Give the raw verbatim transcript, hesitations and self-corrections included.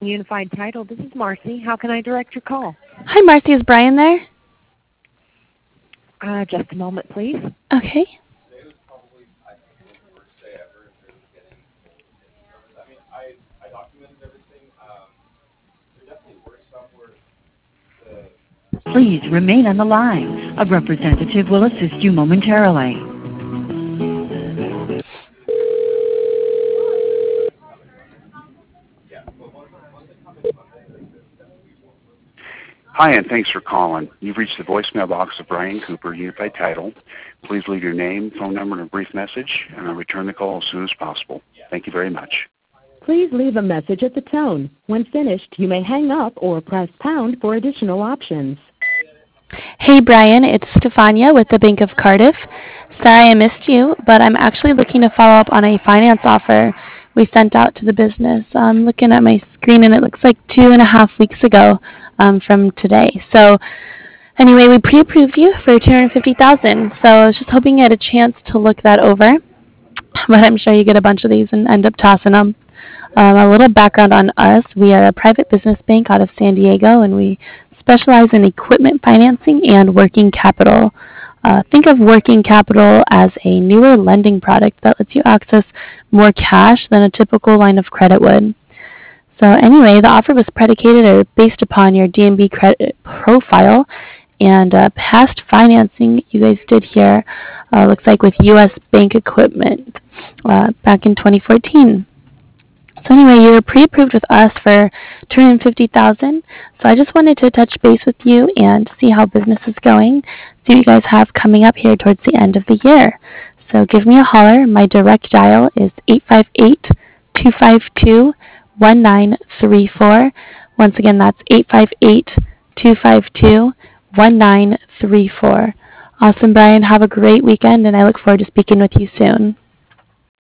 Unified Title. This is Marcy. How can I direct your call? Hi, Marcy. Is Brian there? Uh, just a moment, please. Okay. Please remain on the line. A representative will assist you momentarily. Hi, and thanks for calling. You've reached the voicemail box of Brian Cooper, Unified Title. Please leave your name, phone number, and a brief message, and I'll return the call as soon as possible. Thank you very much. Please leave a message at the tone. When finished, you may hang up or press pound for additional options. Hey, Brian. It's Stefania with the Bank of Cardiff. Sorry I missed you, but I'm actually looking to follow up on a finance offer we sent out to the business. I'm looking at my screen, and it looks like two and a half weeks ago um, from today. So anyway, we pre-approved you for two hundred fifty thousand dollars. So I was just hoping you had a chance to look that over, but I'm sure you get a bunch of these and end up tossing them. Um, a little background on us. We are a private business bank out of San Diego, and we specialize in equipment financing and working capital. Uh, think of working capital as a newer lending product that lets you access more cash than a typical line of credit would. So anyway, the offer was predicated or based upon your D N B credit profile and uh, past financing you guys did here, uh, looks like with U S Bank Equipment uh, back in twenty fourteen. So anyway, you're pre-approved with us for two hundred fifty thousand dollars. So I just wanted to touch base with you and see how business is going, see what you guys have coming up here towards the end of the year. So give me a holler. My direct dial is eight five eight, two five two, one nine three four. Once again, that's eight five eight, two five two, one nine three four. Awesome, Brian. Have a great weekend, and I look forward to speaking with you soon.